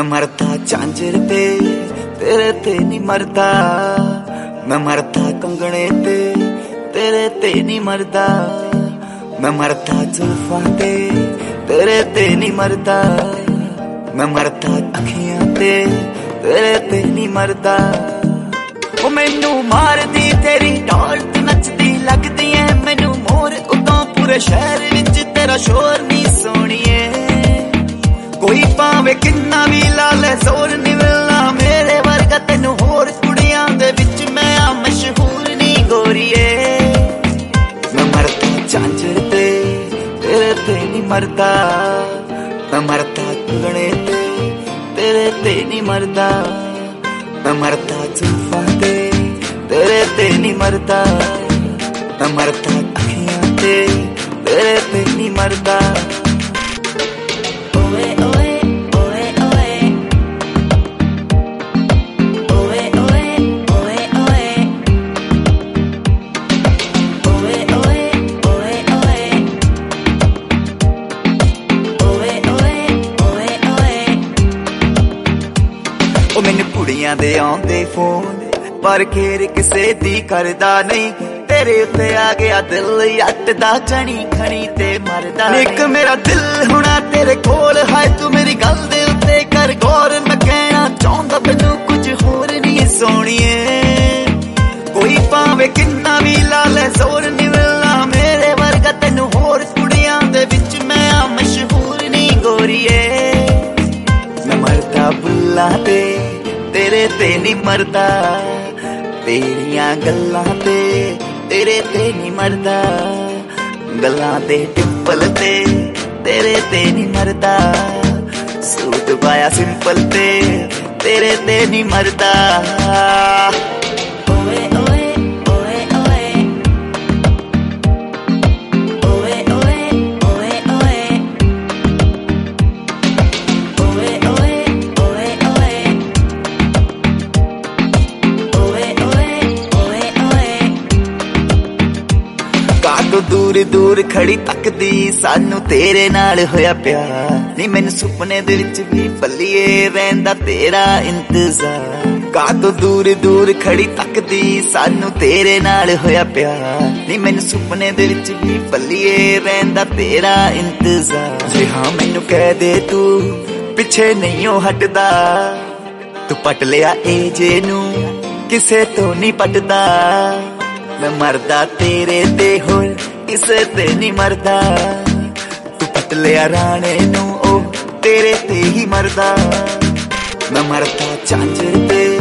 मरता झांझर ते तेरे ते नहीं मरदा, मैं मरता कंगने ते तेरे ते नहीं मरदा, मैं मरता जुल्फां ते तेरे ते नहीं मरदा, मैं मरता अखियां ते तेरे ते नहीं मरदा। ओ मैनू मारदी तेरी ढोल ते नचदी लगदी ऐ मैनू मोर उतों पूरे शहर विच तेरा शोर नी सोणीए। कोई पावे किन्ना भी ला ले जोर नी मिलना मेरे वर्गा तेनू होर कुड़ियां दे विच मैं आ मशहूर नी गोरीए। मैं मरता झांझर ते तेरे ते नी मरदा, मैं मरता कंगने ते तेरे ते नी मरदा, मैं मरता जुल्फां ते तेरे ते नी मरदा, मैं मरता अखियां ते तेरे ते नी मरदा। ओ मैनू कुड़ियां दे आउंदे फोन पर खेर किसे दी करदा नहीं, तेरे उत्ते आ गया दिल अटदा चणी खणी ते मरदा। एक मेरा दिल होना तेरे कोल है तू मेरी गल दे उत्ते कर गौर, मैं कहना चाहुंदा मैनू कुछ होर नहीं सोणीए। कोई पावे किन्ना भी ला ले जोर नी मिलना मेरे वर्गा तेनू होर कुड़ियां दे विच मैं आ मशहूर नहीं गोरीए। मैं मरदा बुल्लां ते तेरे ते नहीं मरदा, तेरियां गल्लां ते तेरे ते नहीं मरदा, गल्लां दे टिंपल ते तेरे ते नहीं मरदा, सूट पाया सिंपल ते तेरे ते नहीं मरदा। तो दूर दूर खड़ी तकदी सानू तेरे नाल होया प्यार नी, मैनू सुपने दे विच भी पल्लिए रहिंदा तेरा इंतजार। का तो दूर दूर खड़ी तकदी सानू तेरे नाल होया प्यार नी, मैनू सुपने दे विच भी पल्लिए रहिंदा तेरा इंतजार। जी हाँ मैनू कह दे तू पिछे नहीं हो हटदा, तू पट लिया ए जे नू किसे तो नहीं पटदा, मैं मरदा तेरे ते होर किसे ते नहीं मरदा, तू पट लिया राणे नू ओ तेरे ते ही मरदा। मैं मरदा झांझर ते